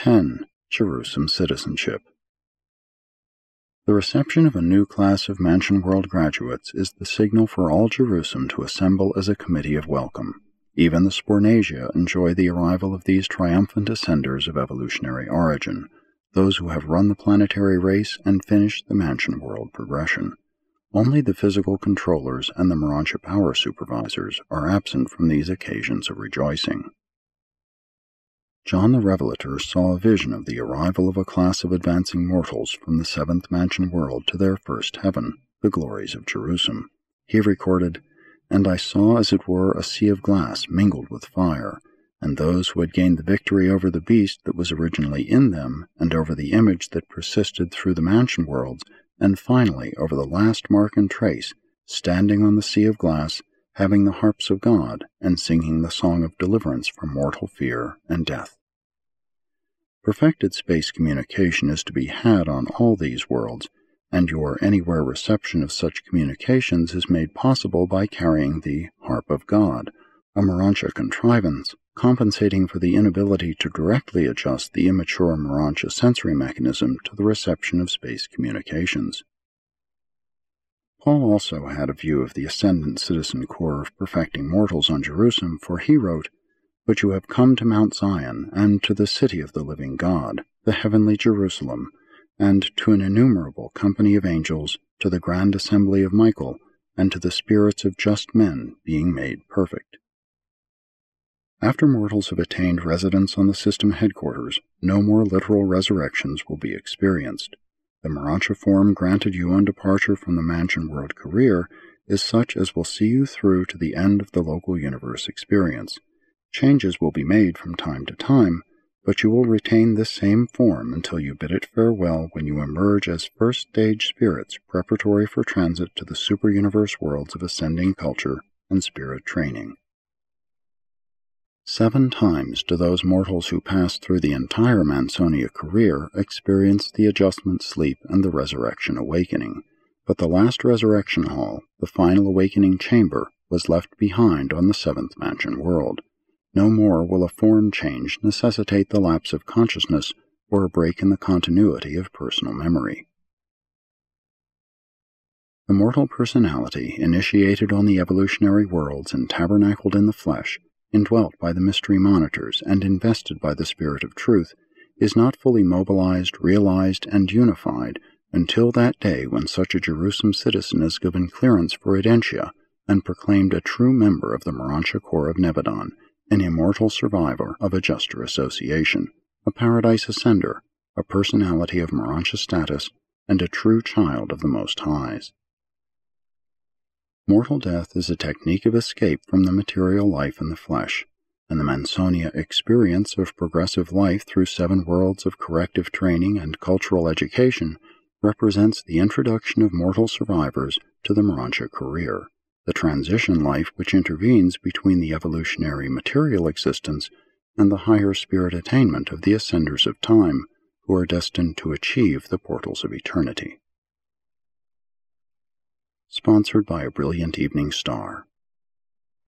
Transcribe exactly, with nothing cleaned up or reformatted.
ten. Jerusalem Citizenship. The reception of a new class of Mansion World graduates is the signal for all Jerusalem to assemble as a committee of welcome. Even the Spornasia enjoy the arrival of these triumphant ascenders of evolutionary origin, those who have run the planetary race and finished the Mansion World progression. Only the physical controllers and the Morontia power supervisors are absent from these occasions of rejoicing. John the Revelator saw a vision of the arrival of a class of advancing mortals from the seventh Mansion World to their first heaven, the glories of Jerusalem. He recorded, "And I saw as it were a sea of glass mingled with fire, and those who had gained the victory over the beast that was originally in them, and over the image that persisted through the Mansion Worlds, and finally over the last mark and trace, standing on the sea of glass, having the harps of God, and singing the song of deliverance from mortal fear and death." Perfected space communication is to be had on all these worlds, and your anywhere reception of such communications is made possible by carrying the Harp of God, a Morontia contrivance, compensating for the inability to directly adjust the immature Morontia sensory mechanism to the reception of space communications. Paul also had a view of the ascendant citizen corps of perfecting mortals on Jerusalem, for he wrote, "But you have come to Mount Zion, and to the city of the living God, the heavenly Jerusalem, and to an innumerable company of angels, to the grand assembly of Michael, and to the spirits of just men being made perfect." After mortals have attained residence on the system headquarters, no more literal resurrections will be experienced. The Morontia form granted you on departure from the Mansion World career is such as will see you through to the end of the local universe experience. Changes will be made from time to time, but you will retain this same form until you bid it farewell when you emerge as first-stage spirits preparatory for transit to the super-universe worlds of ascending culture and spirit training. Seven times do those mortals who pass through the entire Mansonia career experience the adjustment sleep and the resurrection awakening, but the last resurrection hall, the final awakening chamber, was left behind on the seventh Mansion World. No more will a form change necessitate the lapse of consciousness or a break in the continuity of personal memory. The mortal personality, initiated on the evolutionary worlds and tabernacled in the flesh, indwelt by the mystery monitors and invested by the Spirit of Truth, is not fully mobilized, realized, and unified until that day when such a Jerusalem citizen is given clearance for identia and proclaimed a true member of the Morontia Corps of Nebadon, an immortal survivor of a juster association, a paradise ascender, a personality of Morontia status, and a true child of the Most Highs. Mortal death is a technique of escape from the material life in the flesh, and the Mansonia experience of progressive life through seven worlds of corrective training and cultural education represents the introduction of mortal survivors to the Morontia career, the transition life which intervenes between the evolutionary material existence and the higher spirit attainment of the ascenders of time, who are destined to achieve the portals of eternity. Sponsored by A Brilliant Evening Star.